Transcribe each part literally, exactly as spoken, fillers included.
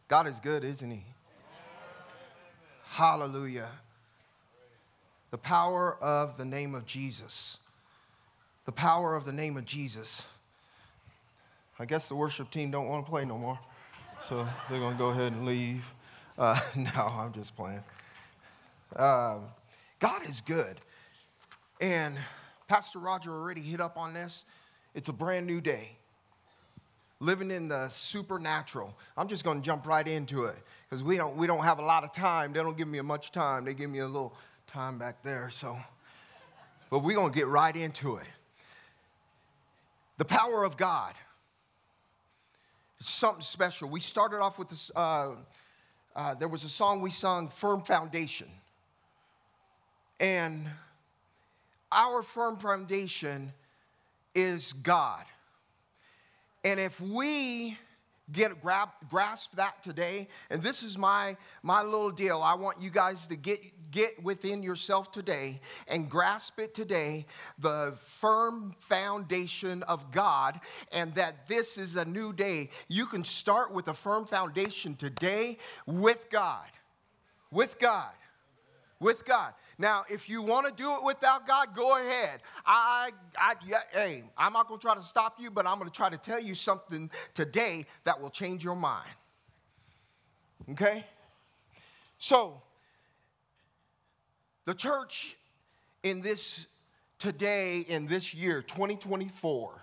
God is good, isn't he? Hallelujah. The power of the name of Jesus. The power of the name of Jesus. I guess the worship team don't want to play no more, so they're going to go ahead and leave. Uh, no, I'm just playing. Um, God is good. And Pastor Roger already hit up on this. It's a brand new day. Living in the supernatural. I'm just going to jump right into it because we don't, we don't have a lot of time. They don't give me much time. They give me a little time back there. So, but we're going to get right into it. The power of God. It's something special. We started off with this. Uh, uh, there was a song we sung, Firm Foundation. And our firm foundation is God. And if we get grab, grasp that today, and this is my, my little deal, I want you guys to get, get within yourself today and grasp it today, the firm foundation of God, and that this is a new day. You can start with a firm foundation today with God. With God. With God. Now, if you want to do it without God, go ahead. I, I, yeah, hey, I'm not going to try to stop you, but I'm going to try to tell you something today that will change your mind. Okay? So, the church in this today, in this year, twenty twenty-four,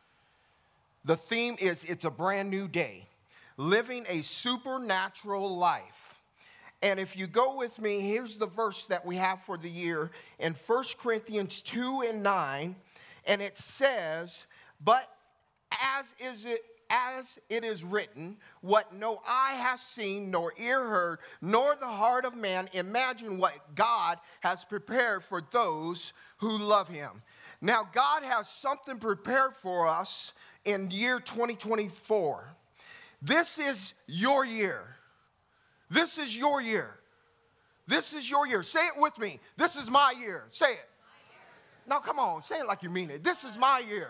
the theme is it's a brand new day, living a supernatural life. And if you go with me, here's the verse that we have for the year in First Corinthians two and nine. And it says, but as is it as it is written, what no eye has seen, nor ear heard, nor the heart of man imagine what God has prepared for those who love him. Now, God has something prepared for us in year twenty twenty-four. This is your year. This is your year. This is your year. Say it with me. This is my year. Say it. Now, come on. Say it like you mean it. This is my year.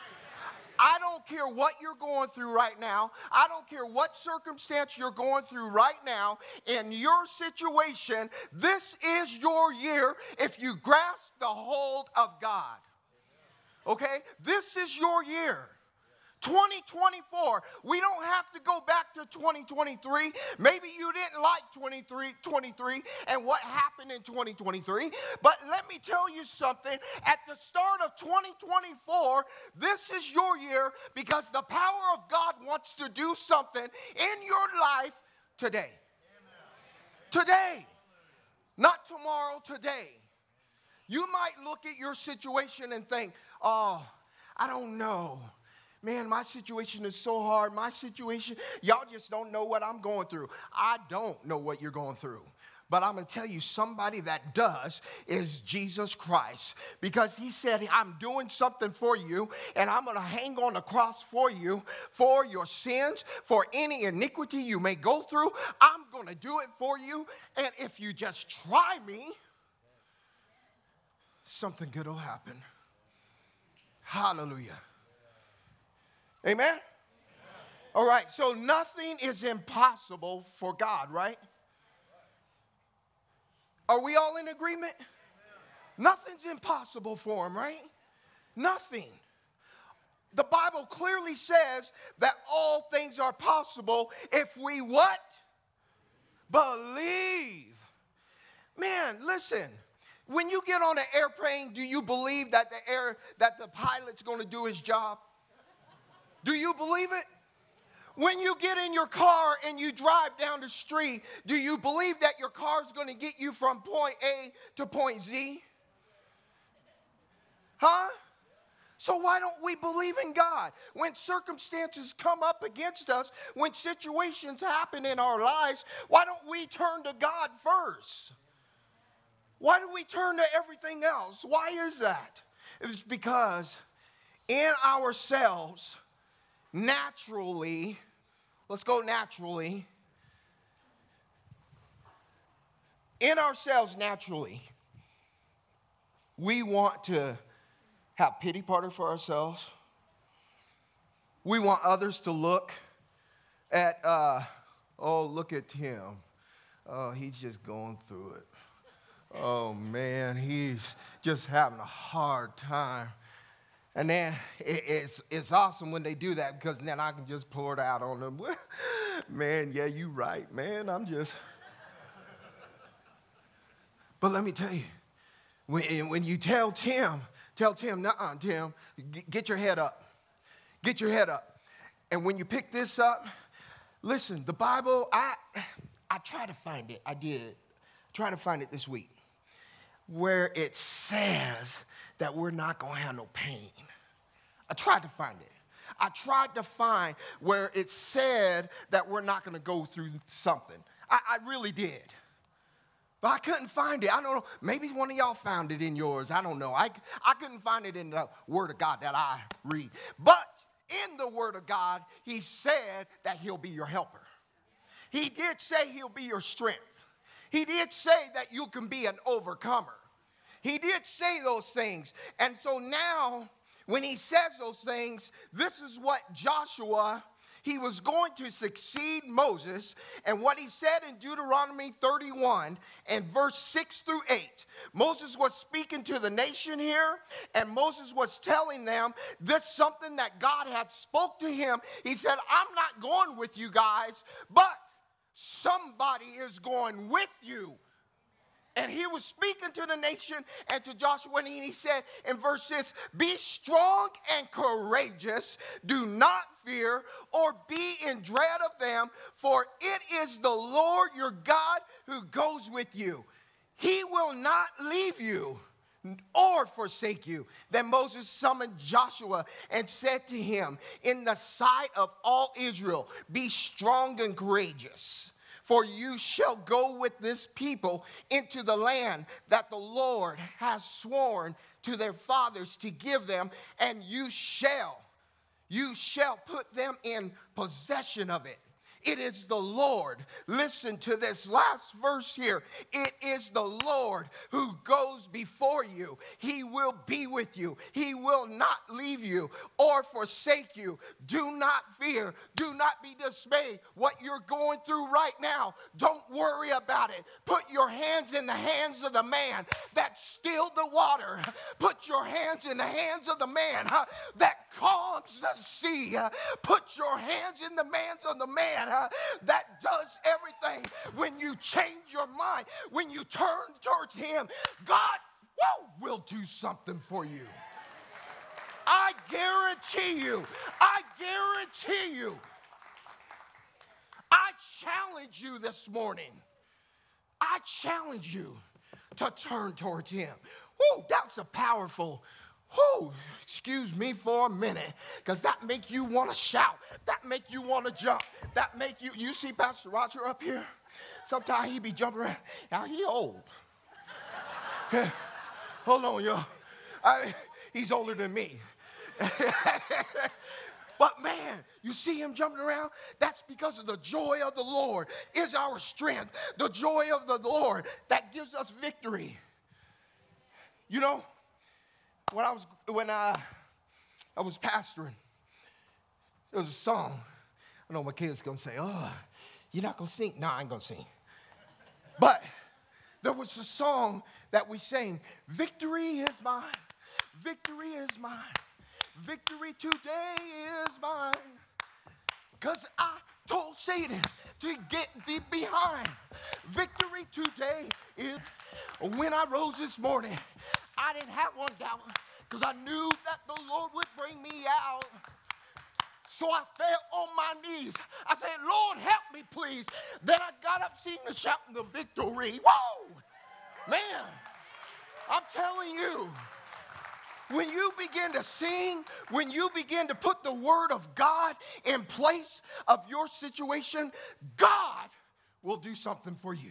I don't care what you're going through right now. I don't care what circumstance you're going through right now. In your situation, this is your year if you grasp the hold of God. Okay? This is your year. twenty twenty-four, we don't have to go back to twenty twenty-three. Maybe you didn't like twenty-three twenty-three and what happened in twenty twenty-three. But let me tell you something. At the start of twenty twenty-four, this is your year because the power of God wants to do something in your life today. Today. Not tomorrow, today. You might look at your situation and think, oh, I don't know. Man, my situation is so hard. My situation, y'all just don't know what I'm going through. I don't know what you're going through. But I'm going to tell you, somebody that does is Jesus Christ. Because he said, I'm doing something for you, and I'm going to hang on the cross for you, for your sins, for any iniquity you may go through. I'm going to do it for you. And if you just try me, something good will happen. Hallelujah. Amen? Amen? All right, so nothing is impossible for God, right? Are we all in agreement? Amen. Nothing's impossible for him, right? Nothing. The Bible clearly says that all things are possible if we what? Believe. Man, listen. When you get on an airplane, do you believe that the air that the pilot's going to do his job? Do you believe it? When you get in your car and you drive down the street, do you believe that your car is going to get you from point A to point Z? Huh? So why don't we believe in God? When circumstances come up against us, when situations happen in our lives, why don't we turn to God first? Why do we turn to everything else? Why is that? It's because in ourselves, naturally, let's go naturally. In ourselves, naturally, we want to have pity party for ourselves. We want others to look at, uh, oh, look at Tim. Oh, he's just going through it. Oh, man, he's just having a hard time. And then it, it's, it's awesome when they do that because then I can just pour it out on them. Man, yeah, you right, man. I'm just... But let me tell you, when, when you tell Tim, tell Tim, nuh-uh, Tim, get your head up. Get your head up. And when you pick this up, listen, the Bible, I I tried to find it. I did. Try to find it this week. Where it says that we're not going to have no pain. I tried to find it. I tried to find where it said that we're not going to go through something. I, I really did. But I couldn't find it. I don't know. Maybe one of y'all found it in yours. I don't know. I, I couldn't find it in the Word of God that I read. But in the Word of God, he said that he'll be your helper. He did say he'll be your strength. He did say that you can be an overcomer. He did say those things. And so now, when he says those things, this is what Joshua, he was going to succeed Moses. And what he said in Deuteronomy thirty-one and verse six through eight, Moses was speaking to the nation here, and Moses was telling them this something that God had spoke to him. He said, I'm not going with you guys, but somebody is going with you. And he was speaking to the nation and to Joshua, and he said in verse six, be strong and courageous, do not fear or be in dread of them, for it is the Lord your God who goes with you. He will not leave you or forsake you. Then Moses summoned Joshua and said to him, in the sight of all Israel, be strong and courageous. For you shall go with this people into the land that the Lord has sworn to their fathers to give them, and you shall, you shall put them in possession of it. It is the Lord. Listen to this last verse here. It is the Lord who goes before you. He will be with you. He will not leave you or forsake you. Do not fear. Do not be dismayed. What you're going through right now, don't worry about it. Put your hands in the hands of the man that stilled the water. Put your hands in the hands of the man uh, that calms the sea. Uh, put your hands in the hands of the man uh, that does everything. When you change your mind, when you turn towards him, God whoa, will do something for you. I guarantee you, I guarantee you, I challenge you this morning. I challenge you to turn towards him. Whoa, that's a powerful, whoa, excuse me for a minute, because that make you want to shout. That make you want to jump. That make you, you see Pastor Roger up here? Sometimes he be jumping around. Now he old. Okay, hold on, y'all. I, he's older than me. But man, you see him jumping around? That's because of the joy of the Lord is our strength. The joy of the Lord that gives us victory. You know, when I was when I, I was pastoring, there was a song. I know my kids going to say, oh, you're not going to sing? No, I ain't going to sing. But there was a song that we sang, victory is mine, victory is mine. Victory today is mine, because I told Satan to get thee behind. Victory today is, when I rose this morning, I didn't have one doubt, because I knew that the Lord would bring me out. So I fell on my knees. I said, Lord, help me, please. Then I got up singing and shouting the victory. Whoa! Man, I'm telling you, when you begin to sing, when you begin to put the word of God in place of your situation, God will do something for you.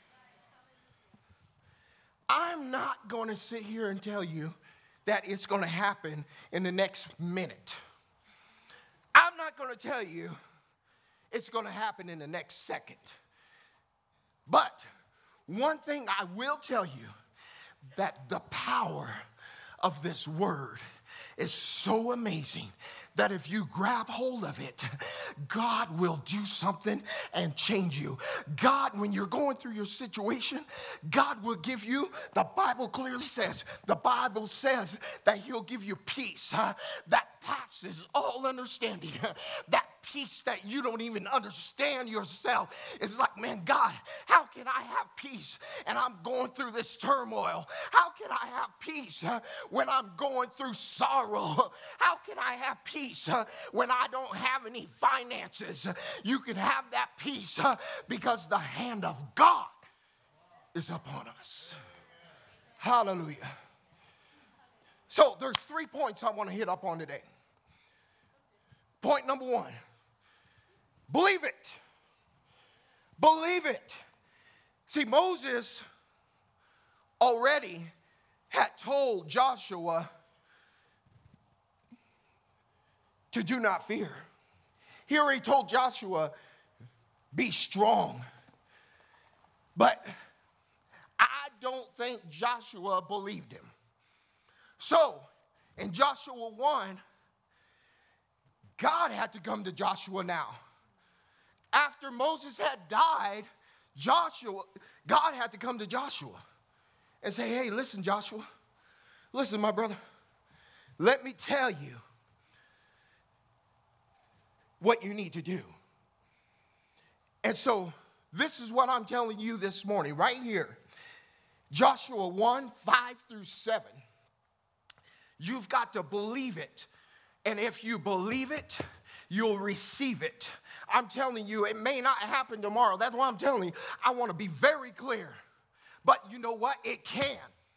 I'm not going to sit here and tell you that it's going to happen in the next minute. I'm not going to tell you it's going to happen in the next second. But one thing I will tell you, that the power of this word is so amazing that if you grab hold of it, God will do something and change you. God, when you're going through your situation, God will give you, the Bible clearly says, the Bible says that he'll give you peace uh, that passes all understanding. That peace that you don't even understand yourself. It's like, man, God, how can I have peace and I'm going through this turmoil? How can I have peace uh, when I'm going through sorrow? How can I have peace uh, when I don't have any finances? You can have that peace uh, because the hand of God is upon us. Hallelujah. So there's three points I want to hit up on today. Point number one, believe it. Believe it. See, Moses already had told Joshua to do not fear. He already told Joshua, be strong. But I don't think Joshua believed him. So, in Joshua one, God had to come to Joshua now. After Moses had died, Joshua, God had to come to Joshua and say, hey, listen, Joshua, listen, my brother, let me tell you what you need to do. And so this is what I'm telling you this morning, right here. Joshua one, five through seven. You've got to believe it. And if you believe it, you'll receive it. I'm telling you, it may not happen tomorrow. That's why I'm telling you, I want to be very clear. But you know what? It can.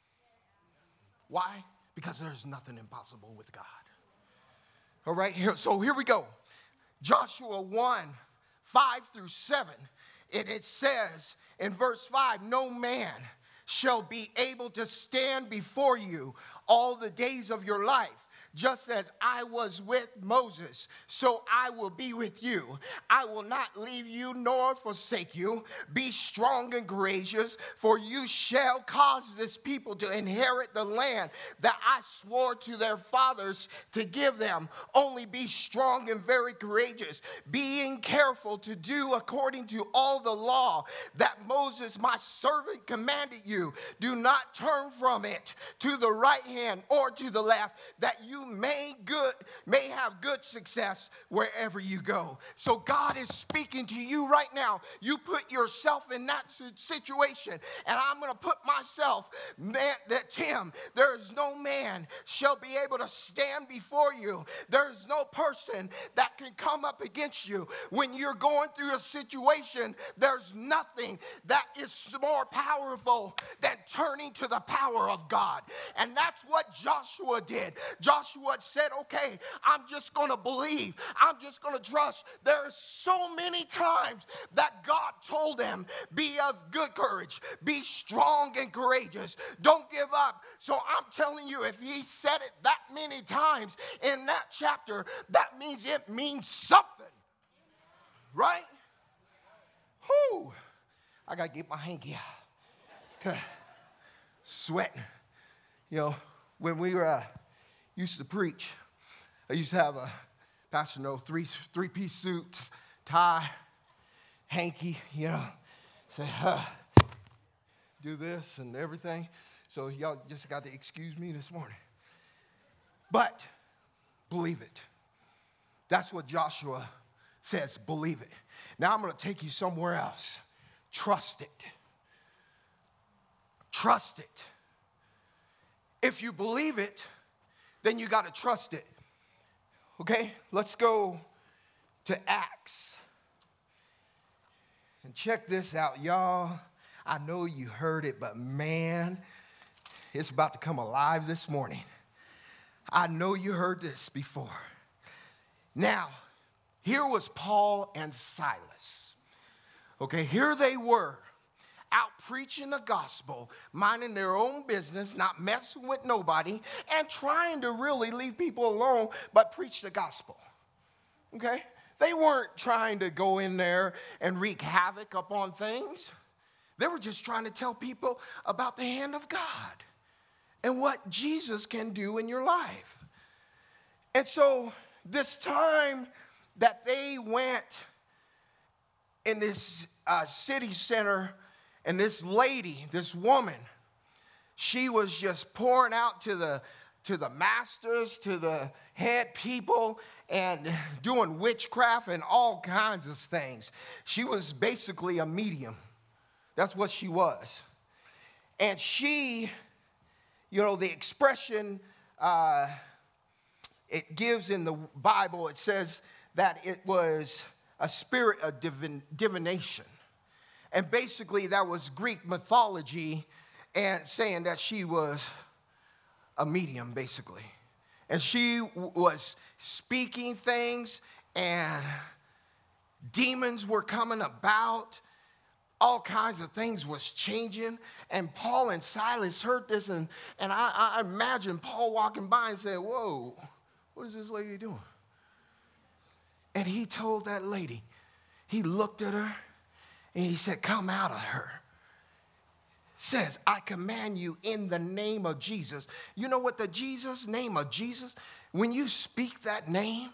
Why? Because there's nothing impossible with God. All right, here, so here we go. Joshua one, five through seven. It, it says in verse five, no man shall be able to stand before you all the days of your life. Just as I was with Moses, so I will be with you. I will not leave you nor forsake you. Be strong and courageous, for you shall cause this people to inherit the land that I swore to their fathers to give them. Only be strong and very courageous, being careful to do according to all the law that Moses, my servant, commanded you. Do not turn from it to the right hand or to the left, that you may good may have good success wherever you go. So God is speaking to you right now. You put yourself in that situation, and I'm going to put myself, man, that Tim, there is no man shall be able to stand before you. There is no person that can come up against you. When you're going through a situation, there's nothing that is more powerful than turning to the power of God. And that's what Joshua did. Joshua said, okay, I'm just going to believe. I'm just going to trust. There are so many times that God told him, be of good courage, be strong and courageous, don't give up. So I'm telling you, if he said it that many times in that chapter, that means it means something, right? Whew. I got to get my hanky out. Sweating. You know, when we were uh, used to preach, I used to have a, Pastor No, three, three-piece suit, tie, hanky, you know, say, huh, do this and everything. So y'all just got to excuse me this morning. But believe it. That's what Joshua says, believe it. Now I'm going to take you somewhere else. Trust it. Trust it. If you believe it, then you got to trust it. Okay, let's go to Acts. And check this out, y'all. I know you heard it, but man, it's about to come alive this morning. I know you heard this before. Now, here was Paul and Silas. Okay, here they were, out preaching the gospel, minding their own business, not messing with nobody, and trying to really leave people alone, but preach the gospel. Okay? They weren't trying to go in there and wreak havoc upon things. They were just trying to tell people about the hand of God and what Jesus can do in your life. And so this time that they went in this uh, city center, and this lady, this woman, she was just pouring out to the to the masters, to the head people, and doing witchcraft and all kinds of things. She was basically a medium. That's what she was. And she, you know, the expression uh, it gives in the Bible, it says that it was a spirit of divin- divination. And basically that was Greek mythology and saying that she was a medium, basically. And she w- was speaking things, and demons were coming about. All kinds of things was changing. And Paul and Silas heard this, and, and I, I imagine Paul walking by and saying, whoa, what is this lady doing? And he told that lady, he looked at her, and he said, come out of her. Says, I command you in the name of Jesus. You know what the Jesus, name of Jesus, when you speak that name,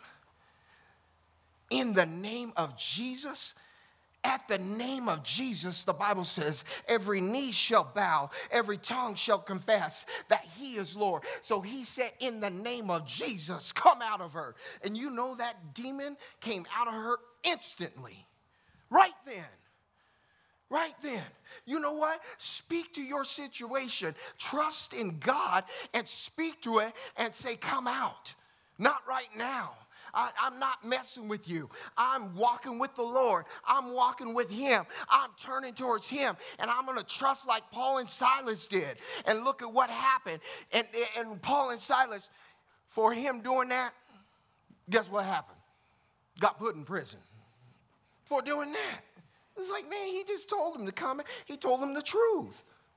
in the name of Jesus, at the name of Jesus, the Bible says, every knee shall bow, every tongue shall confess that he is Lord. So he said, in the name of Jesus, come out of her. And you know that demon came out of her instantly, right then. Right then. You know what? Speak to your situation. Trust in God and speak to it and say, come out. Not right now. I, I'm not messing with you. I'm walking with the Lord. I'm walking with him. I'm turning towards him. And I'm going to trust like Paul and Silas did. And look at what happened. And, and Paul and Silas, for him doing that, guess what happened? Got put in prison for doing that. It's like, man, he just told him to come. He told him the truth.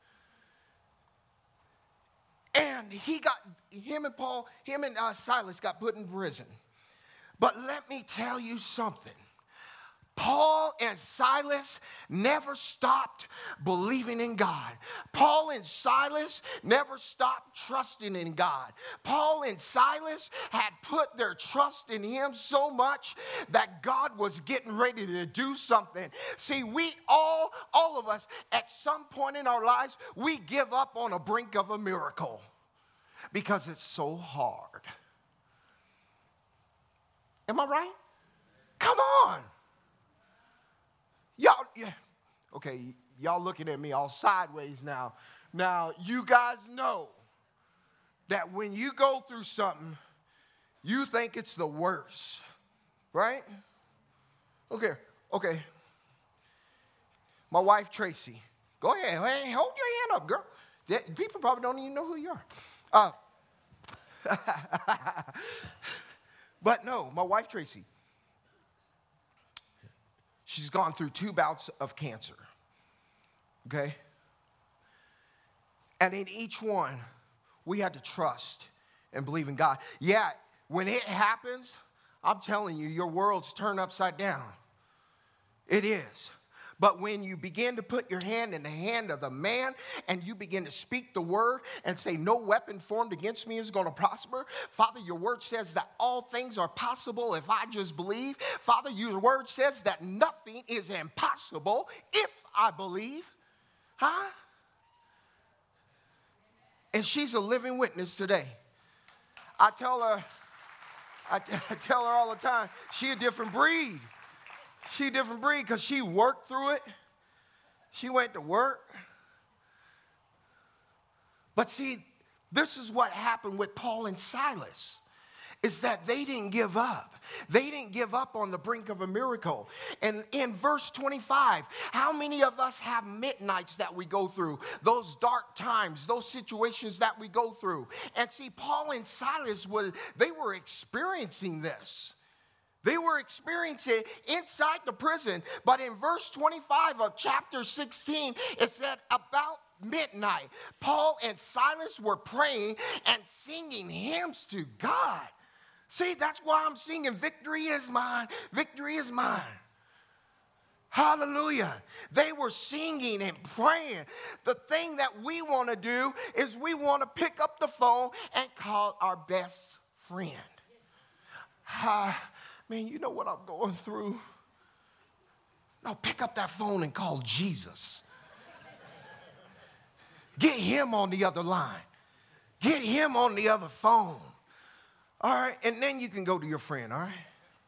And he got, him and Paul, him and uh, Silas got put in prison. But let me tell you something. Paul and Silas never stopped believing in God. Paul and Silas never stopped trusting in God. Paul and Silas had put their trust in him so much that God was getting ready to do something. See, we all, all of us, at some point in our lives, we give up on a brink of a miracle because it's so hard. Am I right? Come on. Y'all, yeah, okay, y'all looking at me all sideways now. Now, you guys know that when you go through something, you think it's the worst, right? Okay, okay. My wife, Tracy. Go ahead, hey, hold your hand up, girl. That, people probably don't even know who you are. Uh, but no, my wife, Tracy. She's gone through two bouts of cancer, okay? And in each one, we had to trust and believe in God. Yeah, when it happens, I'm telling you, your world's turned upside down. It is. But when you begin to put your hand in the hand of the man and you begin to speak the word and say, no weapon formed against me is going to prosper. Father, your word says that all things are possible if I just believe. Father, your word says that nothing is impossible if I believe. Huh? And she's a living witness today. I tell her, I, t- I tell her all the time, she a different breed. She a different breed because she worked through it. She went to work. But see, this is what happened with Paul and Silas, is that they didn't give up. They didn't give up on the brink of a miracle. And in verse twenty-five, how many of us have midnights that we go through, those dark times, those situations that we go through? And see, Paul and Silas, were, they were experiencing this. They were experiencing it inside the prison. But in verse twenty-five of chapter sixteen, it said about midnight, Paul and Silas were praying and singing hymns to God. See, that's why I'm singing, victory is mine, victory is mine. Hallelujah. They were singing and praying. The thing that we want to do is we want to pick up the phone and call our best friend. ah, man, you know what I'm going through? No, pick up that phone and call Jesus. Get him on the other line. Get him on the other phone. All right, and then you can go to your friend, all right?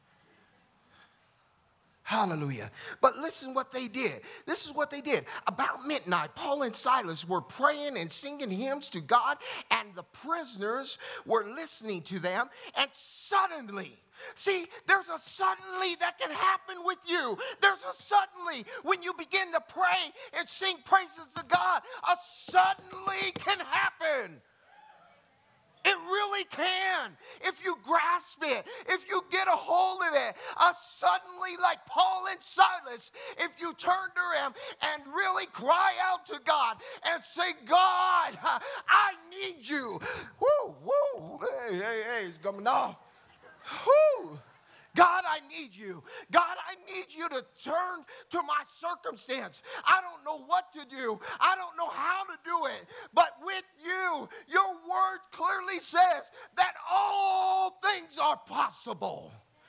Hallelujah. But listen what they did. This is what they did. About midnight, Paul and Silas were praying and singing hymns to God, and the prisoners were listening to them, and suddenly, see, there's a suddenly that can happen with you. There's a suddenly when you begin to pray and sing praises to God, a suddenly can happen. It really can. If you grasp it, if you get a hold of it, uh, suddenly like Paul and Silas, if you turn to him and really cry out to God and say, God, I need you. Woo, woo, hey, hey, hey, it's coming off. Woo. God, I need you. God, I need you to turn to my circumstance. I don't know what to do. I don't know how to do it. But with you, your word clearly says that all things are possible.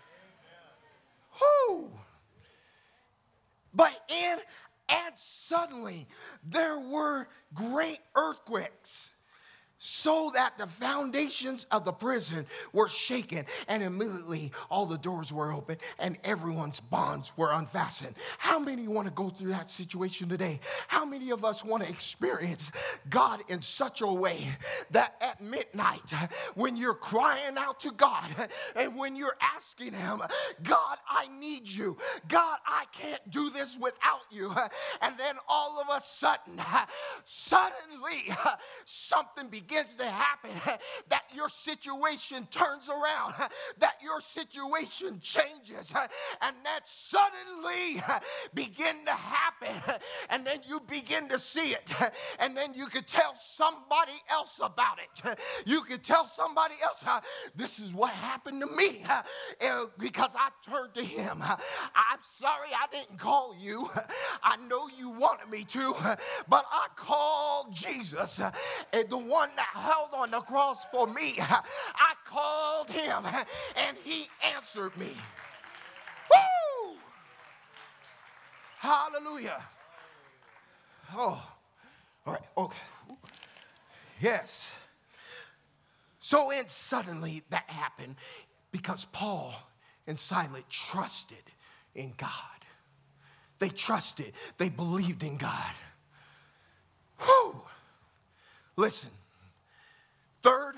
Whoo! But in and suddenly there were great earthquakes, so that the foundations of the prison were shaken, and immediately all the doors were open and everyone's bonds were unfastened. How many want to go through that situation today? How many of us want to experience God in such a way that at midnight, when you're crying out to God and when you're asking him, God, I need you. God, I can't do this without you. And then all of a sudden, suddenly, something begins begins to happen, that your situation turns around, that your situation changes, and that suddenly begin to happen, and then you begin to see it, and then you could tell somebody else about it. You could tell somebody else, this is what happened to me, because I turned to him. I'm sorry I didn't call you. I know you wanted me to, but I called Jesus, and the one that held on the cross for me. I called him and he answered me. Woo! Hallelujah. Oh, all right, okay. Yes. So and suddenly that happened because Paul and Silas trusted in God. They trusted, they believed in God. Whew. Listen. Third,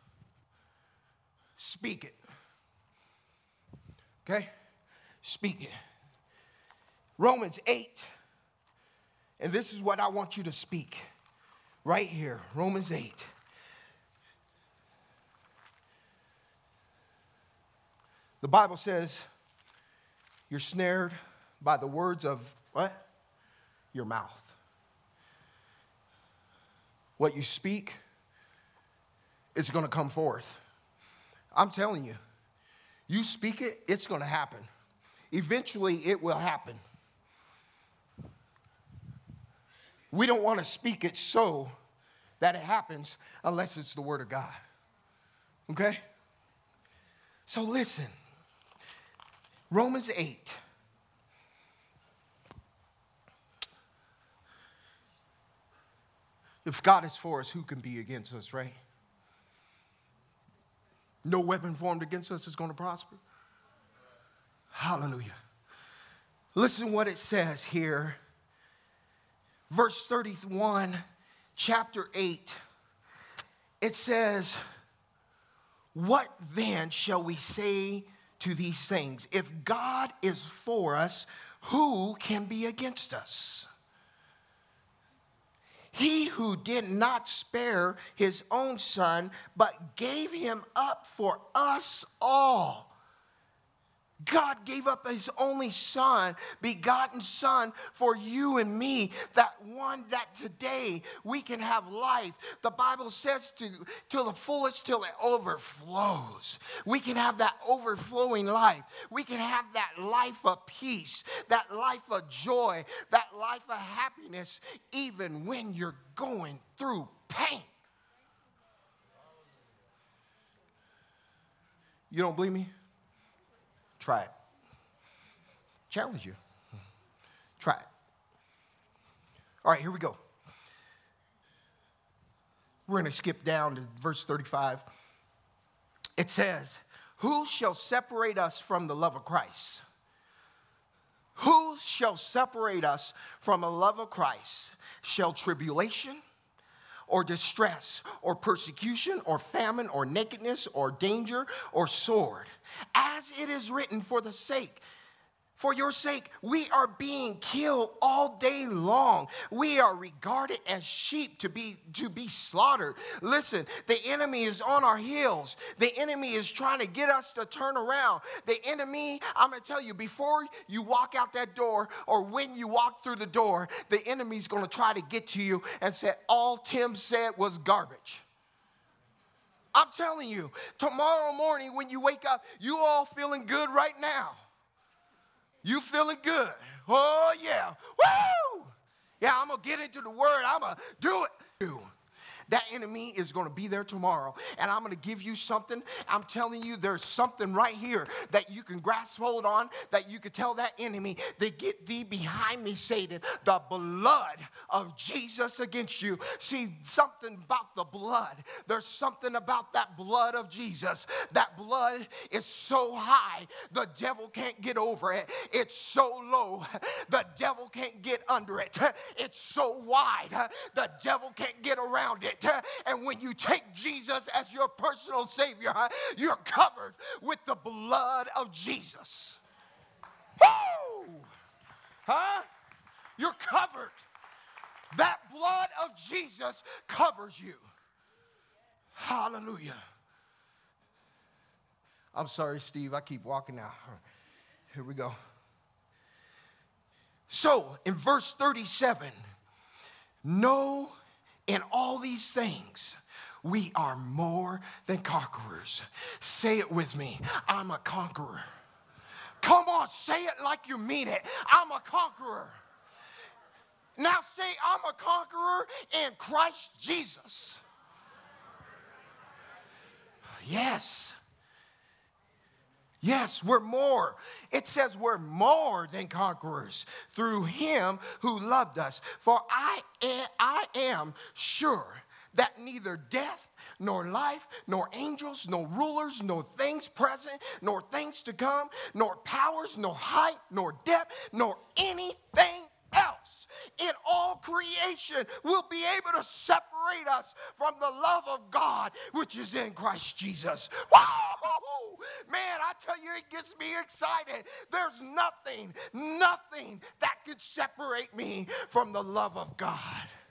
speak it. Okay? Speak it. Romans eight. And this is what I want you to speak. Right here. Romans eight. The Bible says you're snared by the words of what? Your mouth. What you speak, it's going to come forth. I'm telling you, you speak it, it's going to happen. Eventually, it will happen. We don't want to speak it so that it happens unless it's the word of God. Okay? So listen. Romans eight. If God is for us, who can be against us, right? No weapon formed against us is going to prosper. Hallelujah. Listen what it says here. Verse thirty-one, chapter eight. It says, what then shall we say to these things? If God is for us, who can be against us? He who did not spare his own son, but gave him up for us all. God gave up his only son, begotten son, for you and me, that one that today we can have life. The Bible says to, to the fullest till it overflows. We can have that overflowing life. We can have that life of peace, that life of joy, that life of happiness, even when you're going through pain. You don't believe me? Try it. Challenge you. Try it. All right, here we go. We're going to skip down to verse thirty-five. It says, who shall separate us from the love of Christ? Who shall separate us from the love of Christ? Shall tribulation or distress or persecution or famine or nakedness or danger or sword? As it is written, for the sake For your sake, we are being killed all day long. We are regarded as sheep to be, to be slaughtered. Listen, the enemy is on our heels. The enemy is trying to get us to turn around. The enemy, I'm going to tell you, before you walk out that door or when you walk through the door, the enemy's going to try to get to you and say, all Tim said was garbage. I'm telling you, tomorrow morning when you wake up, you all feeling good right now. You feeling good? Oh, yeah. Woo! Yeah, I'm going to get into the word. I'm going to do it. That enemy is going to be there tomorrow, and I'm going to give you something. I'm telling you, there's something right here that you can grasp hold on, that you can tell that enemy to get thee behind me, Satan. The blood of Jesus against you. See, something about the blood. There's something about that blood of Jesus. That blood is so high, the devil can't get over it. It's so low, the devil can't get under it. It's so wide, the devil can't get around it. And when you take Jesus as your personal Savior, you're covered with the blood of Jesus. Woo! Huh? You're covered. That blood of Jesus covers you. Hallelujah. I'm sorry, Steve. I keep walking now. Here we go. So, in verse thirty-seven, no. In all these things, we are more than conquerors. Say it with me. I'm a conqueror. Come on, say it like you mean it. I'm a conqueror. Now say, I'm a conqueror in Christ Jesus. Yes. Yes, we're more. It says we're more than conquerors through him who loved us. For I am, I am sure that neither death, nor life, nor angels, nor rulers, nor things present, nor things to come, nor powers, nor height, nor depth, nor anything else in all creation will be able to separate us from the love of God which is in Christ Jesus. Whoa! Man, I tell you, it gets me excited. There's nothing, nothing that could separate me from the love of God.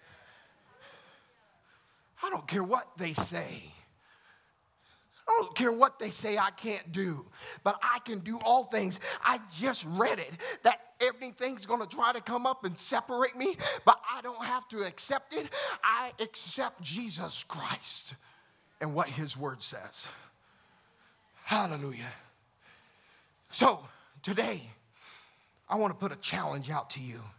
I don't care what they say. I don't care what they say I can't do, but I can do all things. I just read it, that everything's going to try to come up and separate me, but I don't have to accept it. I accept Jesus Christ and what his word says. Hallelujah. So today, I want to put a challenge out to you.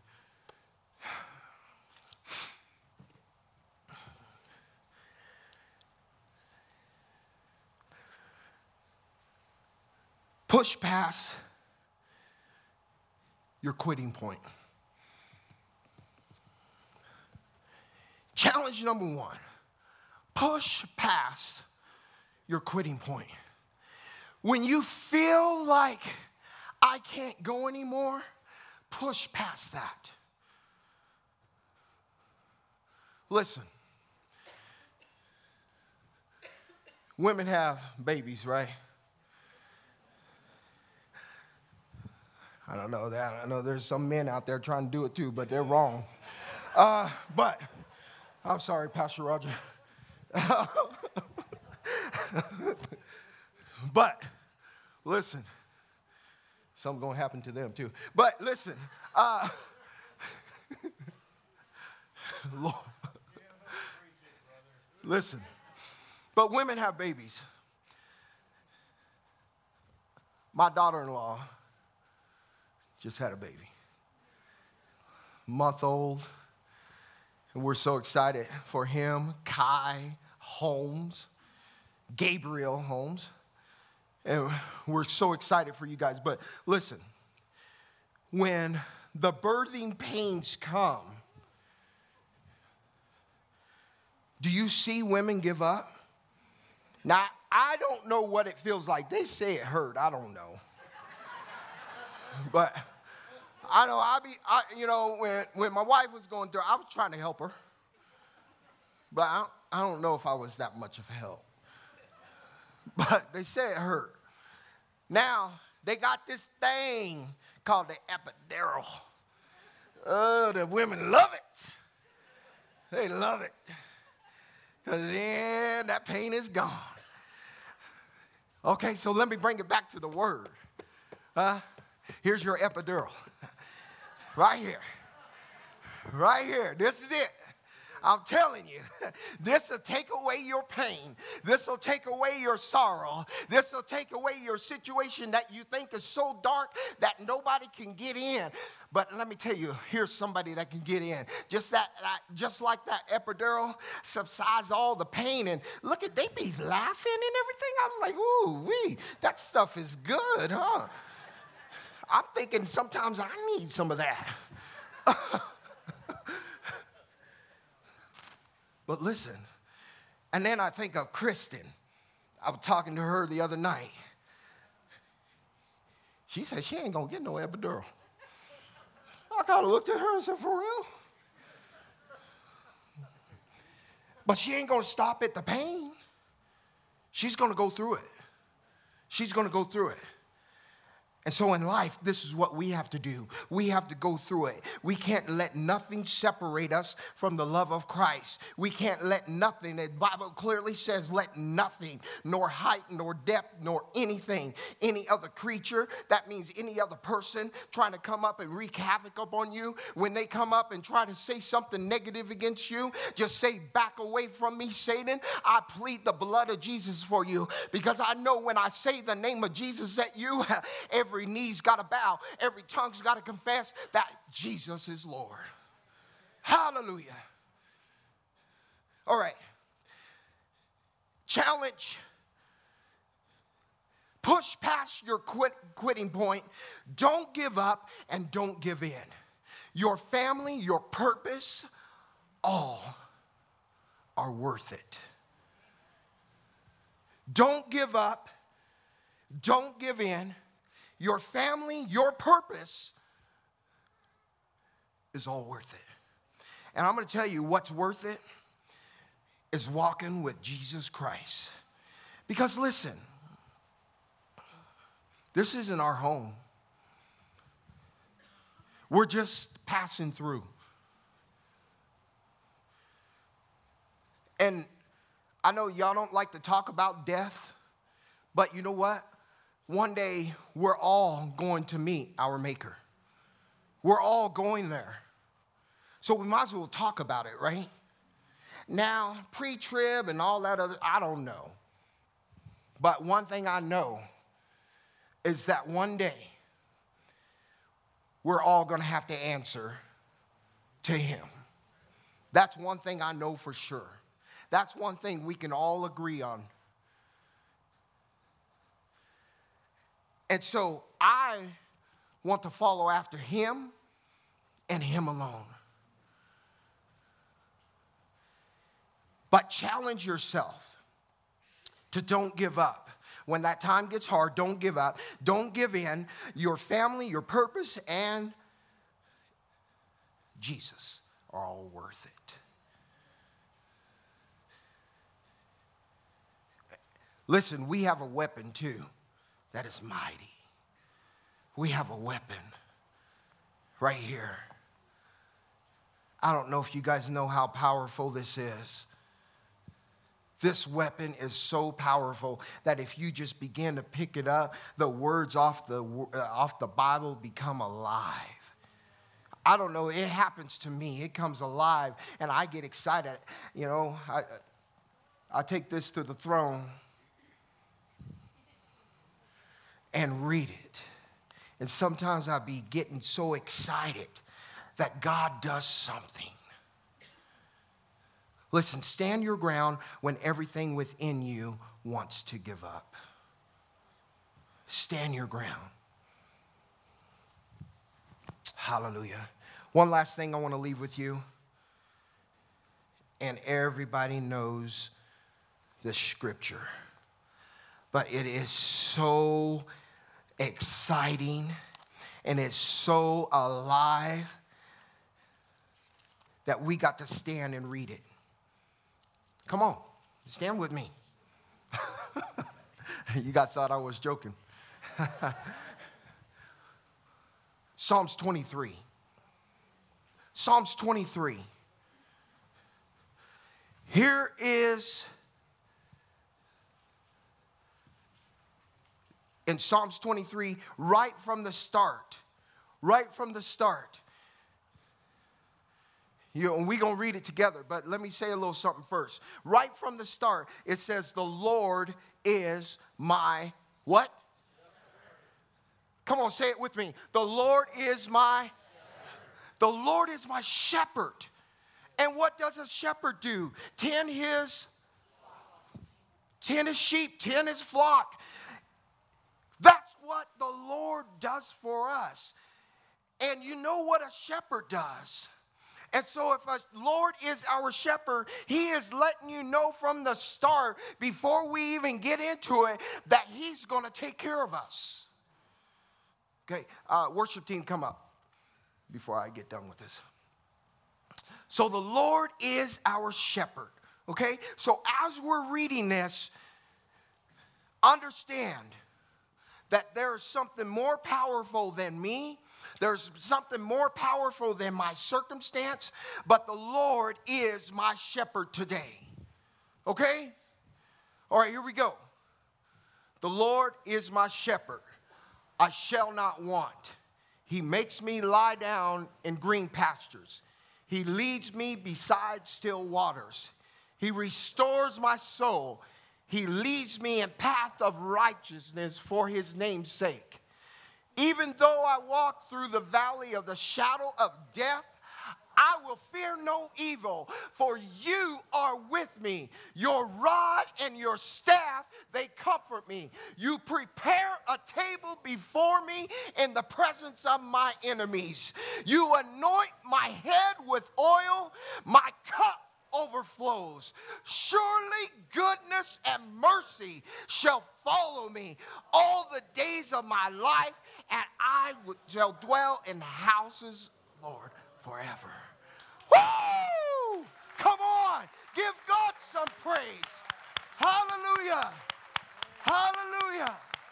Push past your quitting point. Challenge number one, push past your quitting point. When you feel like I can't go anymore, push past that. Listen, women have babies, right? I don't know that. I know there's some men out there trying to do it too, but they're wrong. Uh, but, I'm sorry, Pastor Roger. But, listen, something's going to happen to them too. But listen, uh, Lord, listen, but women have babies. My daughter-in-law just had a baby, month old, and we're so excited for him. Kai Holmes, Gabriel Holmes, And we're so excited for you guys. But listen, when the birthing pains come, do you see women give up? Now, I don't know what it feels like. They say it hurt. I don't know. But I know I be, I, you know, when, when my wife was going through, I was trying to help her. But I, I don't know if I was that much of help. But they say it hurt. Now, they got this thing called the epidural. Oh, the women love it. They love it. Because then that pain is gone. Okay, so let me bring it back to the word. Uh, here's your epidural. Right here. Right here. This is it. I'm telling you, this will take away your pain. This will take away your sorrow. This will take away your situation that you think is so dark that nobody can get in. But let me tell you, here's somebody that can get in. Just that, that just like that epidural subsides all the pain. And look at, they be laughing and everything. I was like, ooh, wee, that stuff is good, huh? I'm thinking sometimes I need some of that. But listen, and then I think of Kristen. I was talking to her the other night. She said she ain't gonna get no epidural. I kind of looked at her and said, for real? But she ain't gonna stop at the pain. She's gonna go through it. She's gonna go through it. And so in life, this is what we have to do. We have to go through it. We can't let nothing separate us from the love of Christ. We can't let nothing, the Bible clearly says, let nothing, nor height, nor depth, nor anything, any other creature, that means any other person trying to come up and wreak havoc upon you, when they come up and try to say something negative against you, just say, back away from me, Satan. I plead the blood of Jesus for you, because I know when I say the name of Jesus at you, every knee's got to bow, every tongue's got to confess that Jesus is Lord. Hallelujah. All right. Challenge. Push past your quit, quitting point. Don't give up and don't give in. Your family, your purpose, all are worth it. Don't give up. Don't give in. Your family, your purpose is all worth it. And I'm going to tell you what's worth it is walking with Jesus Christ. Because listen, this isn't our home. We're just passing through. And I know y'all don't like to talk about death, but you know what? One day, we're all going to meet our Maker. We're all going there. So we might as well talk about it, right? Now, pre-trib and all that other, I don't know. But one thing I know is that one day, we're all going to have to answer to him. That's one thing I know for sure. That's one thing we can all agree on. And so I want to follow after him and him alone. But challenge yourself to don't give up. When that time gets hard, don't give up. Don't give in. Your family, your purpose, and Jesus are all worth it. Listen, we have a weapon too. That is mighty. We have a weapon right here. I don't know if you guys know how powerful this is. This weapon is so powerful that if you just begin to pick it up, the words off the, uh, off the Bible become alive. I don't know, it happens to me. It comes alive, and I get excited. You know, I, I take this to the throne and read it. And sometimes I'll be getting so excited that God does something. Listen, stand your ground when everything within you wants to give up. stand your ground. Hallelujah. One last thing I want to leave with you. And everybody knows the scripture. But it is so exciting and it's so alive that we got to stand and read it. Come on, stand with me. You guys thought I was joking. Psalms twenty-three. Psalms twenty-three. Here is, in Psalms twenty-three, right from the start, right from the start. You know, and we're going to read it together, but let me say a little something first. Right from the start, it says, the Lord is my what? Come on, say it with me. The Lord is my, the Lord is my shepherd. And what does a shepherd do? Tend his, tend his sheep, tend his flock. That's what the Lord does for us. And you know what a shepherd does. And so if a Lord is our shepherd, he is letting you know from the start, before we even get into it, that he's going to take care of us. Okay, uh, worship team, come up before I get done with this. So the Lord is our shepherd, okay? So as we're reading this, understand that there is something more powerful than me. There's something more powerful than my circumstance, but the Lord is my shepherd today, okay? All right, here we go. The Lord is my shepherd. I shall not want. He makes me lie down in green pastures. He leads me beside still waters. He restores my soul. He leads me in path of righteousness for his name's sake. Even though I walk through the valley of the shadow of death, I will fear no evil, for you are with me. Your rod and your staff, they comfort me. You prepare a table before me in the presence of my enemies. You anoint my head with oil, my cup overflows. Surely goodness and mercy shall follow me all the days of my life, and I shall dwell in houses, Lord, forever. Woo! Come on, give God some praise. Hallelujah. Hallelujah.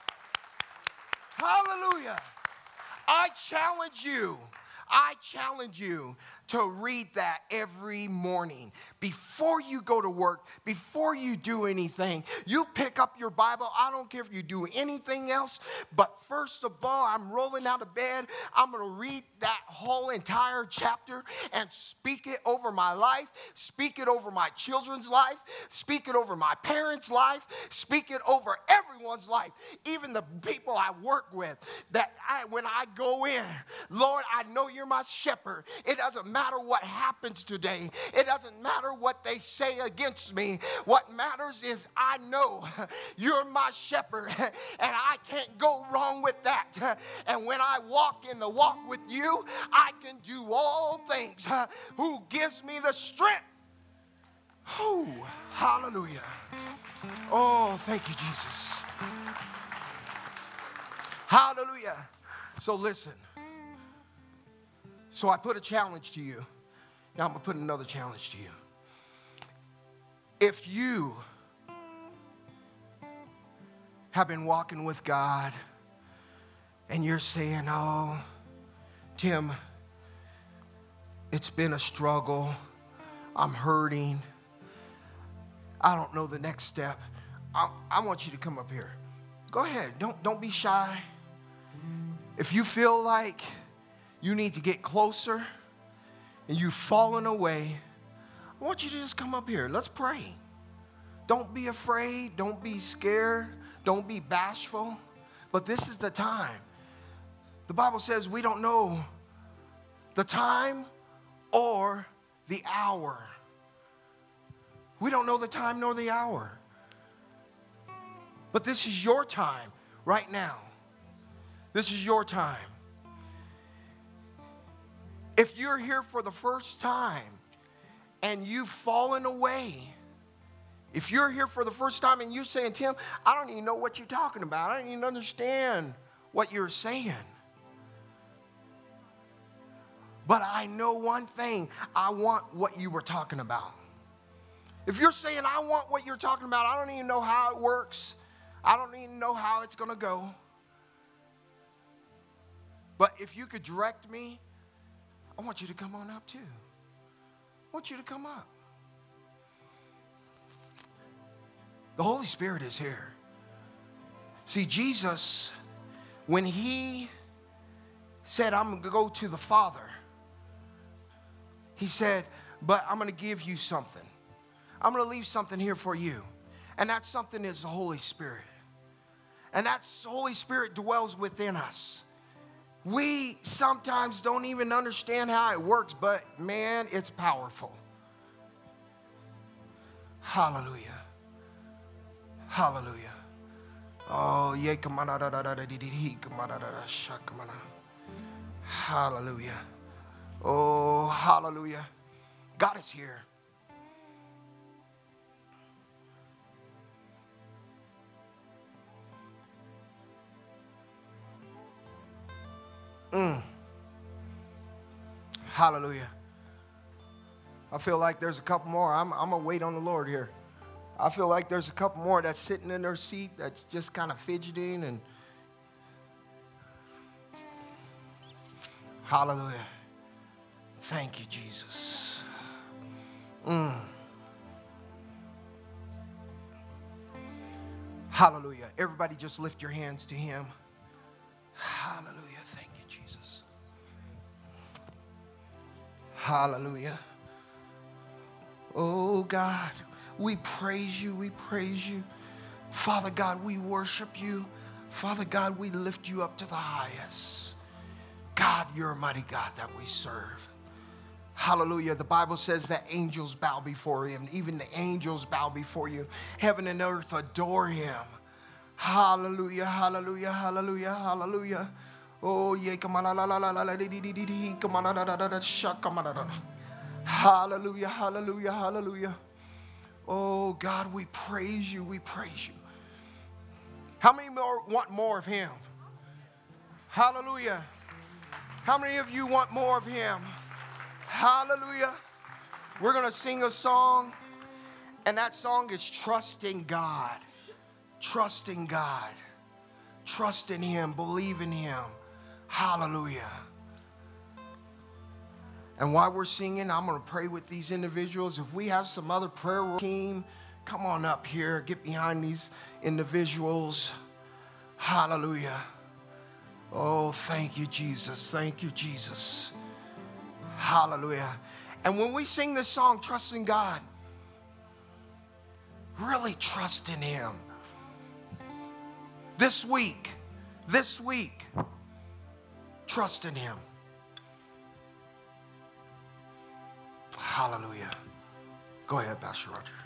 Hallelujah. I challenge you. I challenge you to read that every morning. Before you go to work, before you do anything, you pick up your Bible. I don't care if you do anything else, but first of all, I'm rolling out of bed. I'm going to read that whole entire chapter and speak it over my life, speak it over my children's life, speak it over my parents' life, speak it over everyone's life, even the people I work with, that I, when I go in, Lord, I know you're my shepherd. It doesn't matter what happens today. It doesn't matter what they say against me. What matters is I know you're my shepherd, and I can't go wrong with that. And when I walk in the walk with you, I can do all things. Who gives me the strength? Oh, hallelujah. Oh, thank you, Jesus. Hallelujah. So listen. So I put a challenge to you. Now I'm going to put another challenge to you. If you have been walking with God and you're saying, oh, Tim, it's been a struggle. I'm hurting. I don't know the next step. I, I want you to come up here. Go ahead. Don't, don't be shy. If you feel like you need to get closer and you've fallen away, I want you to just come up here. Let's pray. Don't be afraid. Don't be scared. Don't be bashful. But this is the time. The Bible says we don't know the time or the hour. We don't know the time nor the hour. But this is your time right now. This is your time. If you're here for the first time and you've fallen away, if you're here for the first time and you're saying, Tim, I don't even know what you're talking about. I don't even understand what you're saying. But I know one thing. I want what you were talking about. If you're saying, I want what you're talking about, I don't even know how it works. I don't even know how it's going to go. But if you could direct me, I want you to come on up too. I want you to come up. The Holy Spirit is here. See, Jesus, when he said, I'm going to go to the Father, he said, but I'm going to give you something. I'm going to leave something here for you. And that something is the Holy Spirit. And that Holy Spirit dwells within us. We sometimes don't even understand how it works, but man, it's powerful. Hallelujah. Hallelujah. Oh, yeah. Hallelujah. Oh, hallelujah. God is here. Mm. Hallelujah. I feel like there's a couple more. I'm, I'm going to wait on the Lord here. I feel like there's a couple more that's sitting in their seat that's just kind of fidgeting. And hallelujah. Thank you, Jesus. Mm. Hallelujah. Everybody just lift your hands to him. Hallelujah. Thank you, Jesus. Hallelujah. Oh, God, we praise you. We praise you. Father God, we worship you. Father God, we lift you up to the highest. God, you're a mighty God that we serve. Hallelujah. The Bible says that angels bow before him. Even the angels bow before you. Heaven and earth adore him. Hallelujah, hallelujah, hallelujah, hallelujah. Oh, yeah, come on, la la la la la la, dee dee dee dee, come on, da da da da da, shak, come on, da da. Hallelujah, hallelujah, hallelujah. Oh, God, we praise you, we praise you. How many more want more of him? Hallelujah. How many of you want more of him? Hallelujah. We're going to sing a song, and that song is Trusting God. Trusting God. Trust in him. Believe in him. Hallelujah. And while we're singing, I'm going to pray with these individuals. If we have some other prayer team, come on up here. Get behind these individuals. Hallelujah. Oh, thank you, Jesus. Thank you, Jesus. Hallelujah. And when we sing this song, Trusting God, really trust in him. This week, this week, trust in him. Hallelujah. Go ahead, Pastor Roger.